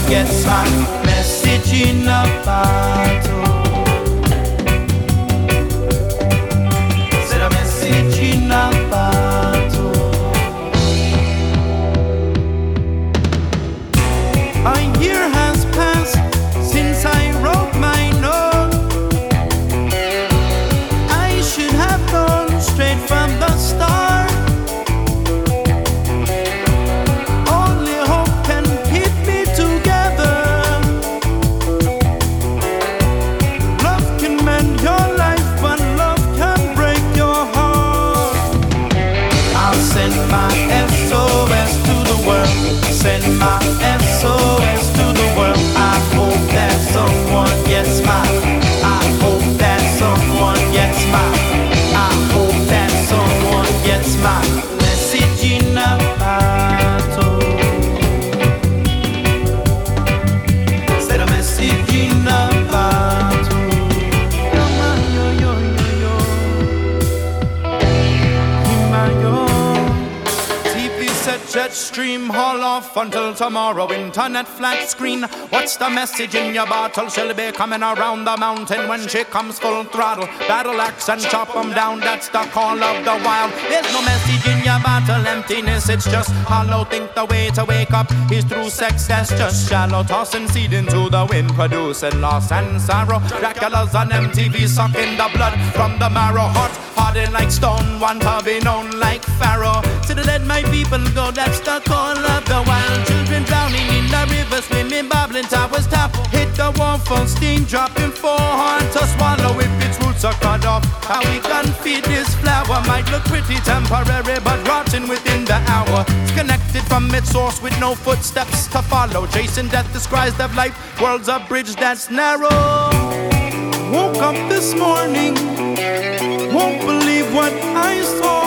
gets my message in a bottle. Said a message in a bottle. A year has passed since I wrote my note. I should have known straight from the start. Only hope can keep me together. Love can mend your life, but love can break your heart. I'll send my SOS to the world. Send my SOS to the world. I hope that someone gets mine. I hope that someone gets mine. I hope that someone gets my message in a bottle. Said a message in a bottle. Yo, man, yo, yo, yo, yo. TV set, jet stream, haul off until tomorrow. Internet flat screen. What's the message in your bottle? She'll be coming around the mountain when she comes full throttle. Battle axe and chop 'em down, that's the call of the wild. There's no message in your bottle, emptiness, it's just hollow. Think the way to wake up is through sex, that's just shallow. Tossing seed into the wind, producing loss and sorrow. Dracula's on MTV, sucking the blood from the marrow. Hot, hardened like stone, want to be known like Pharaoh. To the let my people go, that's the call of the wild. Children drowning in the river, swimming, babbling, towers tap. Hit the wall full steam, dropping for hard to swallow if its roots are cut off. How we can feed this flower might look pretty temporary, but rotten within the hour. It's connected from its source with no footsteps to follow. Chasing death described of life, world's a bridge that's narrow. Woke up this morning, won't believe what I saw.